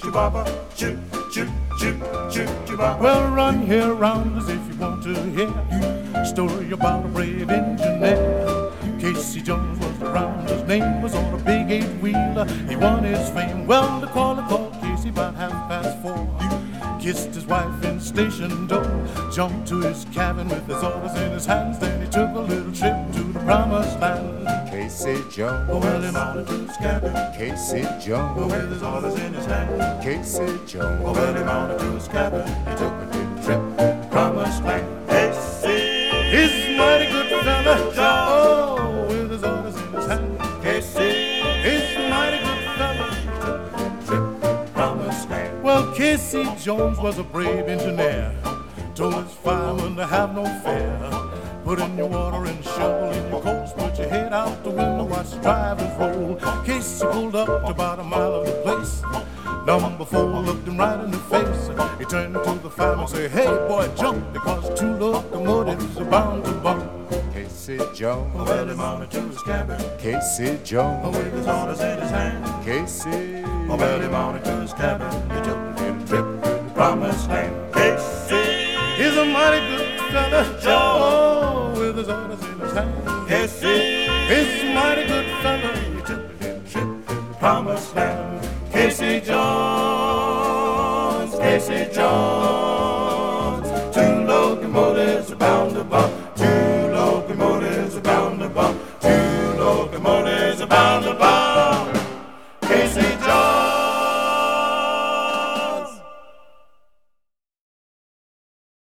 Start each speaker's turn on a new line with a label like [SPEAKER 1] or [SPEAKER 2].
[SPEAKER 1] choo-baba, choo, choo, choo, choo, choo-baba.
[SPEAKER 2] Well, run here around as if you want to hear a story about a brave engineer. Casey Jones was around, his name was on a big eight-wheeler. He won his fame. Well, the caller called Casey about 4:30. Kissed his wife in station door, jumped to his cabin with his orders in his hands. Then he took a little trip to the promised land.
[SPEAKER 3] Casey Jones,
[SPEAKER 1] Well, he mounted to his cabin,
[SPEAKER 3] Casey Jones,
[SPEAKER 1] with his orders in his hand.
[SPEAKER 3] Casey Jones.
[SPEAKER 1] Well, he mounted to his cabin, he took a little trip to the promised land. Casey,
[SPEAKER 2] He's a mighty good fella, oh, with his orders in his hand.
[SPEAKER 1] Casey,
[SPEAKER 2] He's a mighty good fella.
[SPEAKER 1] trip to the promised land.
[SPEAKER 2] Well, Casey Jones was a brave engineer. Told his firemen to have no fear. Put in your water and shovel in your coals. Put your head out the window, watch the drivers roll. Casey pulled up to about a mile of the place. Number 4 looked him right in the face. He turned to the fireman and said, hey boy, jump, because 2 locomotives are bound to bump.
[SPEAKER 3] Casey Jones,
[SPEAKER 1] Well, he mounted to his cabin,
[SPEAKER 3] Casey Jones,
[SPEAKER 1] with his orders in his hand.
[SPEAKER 3] Casey.
[SPEAKER 1] Well, he mounted to his cabin, he took a little trip to the promised land. Casey,
[SPEAKER 2] He's a mighty good fella, oh, with his orders in his hand.
[SPEAKER 1] Casey,
[SPEAKER 2] He's a mighty good fella.
[SPEAKER 1] he took a little trip to the promised land. Casey Jones, Casey Jones.